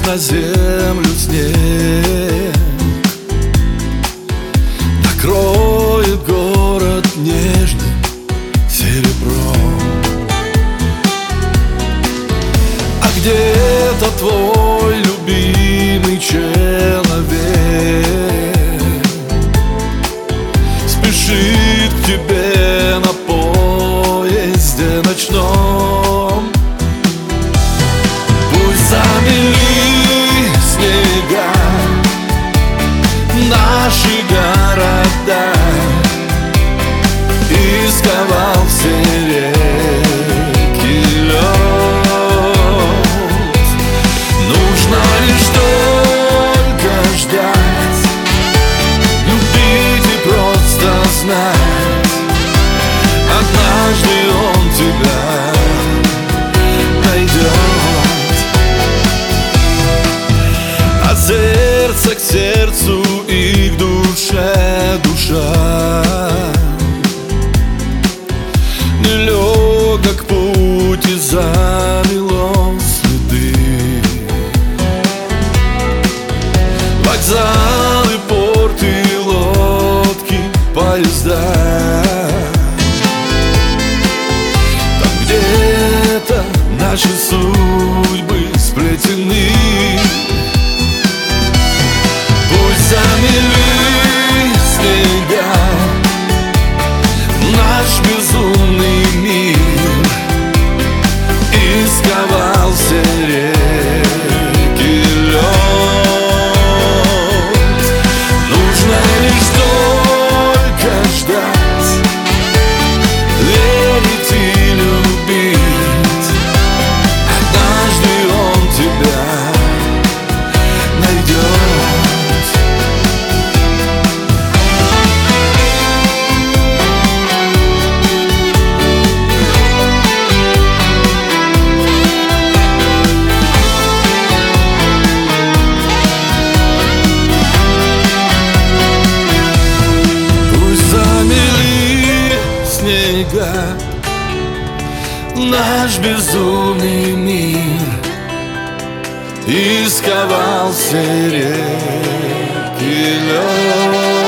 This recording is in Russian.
на землю снег, накроет город нежным серебром. А где-то твой любимый человек спешит к тебе на поезде ночном. Пусть замели снега наши города и сковал все реки лед. Нужно лишь только ждать, любить и просто знать, однажды он тебя найдет. От сердца к сердцу и к душе душа, нелегок путь и замело следы. Вокзалы, порты, лодки, поезда, там где-то наши судьбы сплетены. Пусть замели снега наш безумный мир и сковал все реки лед. Нужно лишь только ждать, верить и любить, однажды он тебя найдет. Наш безумный мир и сковал все реки лед.